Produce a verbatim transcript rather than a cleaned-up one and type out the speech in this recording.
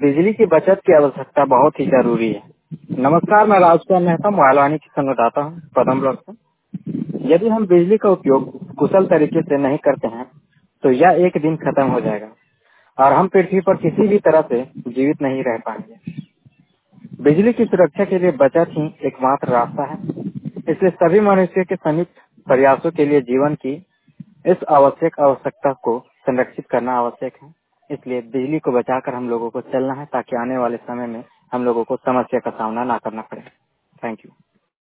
बिजली की बचत की आवश्यकता बहुत ही जरूरी है। नमस्कार, मैं राजकुमार मेहता मोबाइल वाणी की संवाददाता हूँ पदम ब्लॉक से। यदि हम बिजली का उपयोग कुशल तरीके से नहीं करते हैं तो यह एक दिन खत्म हो जाएगा और हम पृथ्वी पर किसी भी तरह से जीवित नहीं रह पाएंगे। बिजली की सुरक्षा के लिए बचत ही एकमात्र रास्ता है। इसलिए सभी मनुष्य के संयुक्त प्रयासों के लिए जीवन की इस आवश्यक आवश्यकता को संरक्षित करना आवश्यक है। इसलिए बिजली को बचाकर हम लोगों को चलना है ताकि आने वाले समय में हम लोगों को समस्या का सामना ना करना पड़े। Thank you.